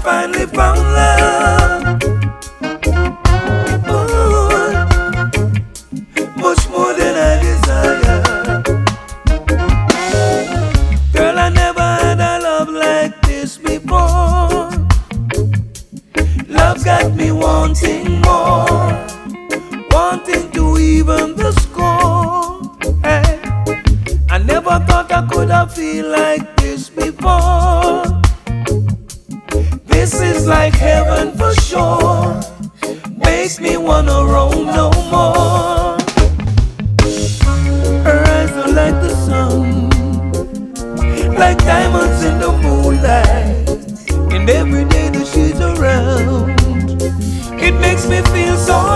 finally found love. Ooh, much more than I desire. Girl, I never had a love like this before. Love's got me wanting more, wanting to even the score. Hey, I never thought I could have feel like this before. This is like heaven for sure. Makes me wanna roam no more. Her eyes are like the sun, like diamonds in the moonlight. And every day that she's around, it makes me feel so